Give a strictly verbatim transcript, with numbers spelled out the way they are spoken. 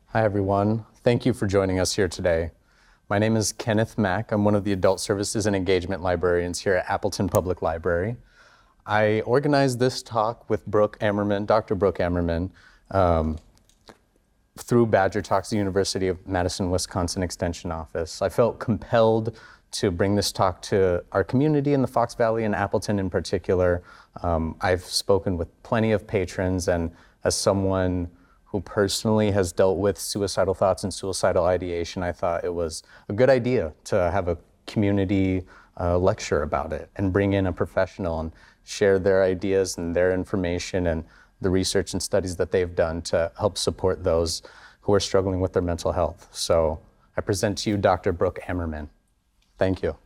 Hi, everyone. Thank you for joining us here today. My name is Kenneth Mack. I'm one of the Adult Services and Engagement Librarians here at Appleton Public Library. I organized this talk with Brooke Ammerman, Doctor Brooke Ammerman, um, through Badger Talks, the University of Madison, Wisconsin Extension Office. I felt compelled to bring this talk to our community in the Fox Valley and Appleton in particular. Um, I've spoken with plenty of patrons, and as someone who personally has dealt with suicidal thoughts and suicidal ideation, I thought it was a good idea to have a community uh, lecture about it and bring in a professional and share their ideas and their information and the research and studies that they've done to help support those who are struggling with their mental health. So I present to you Doctor Brooke Ammerman. Thank you.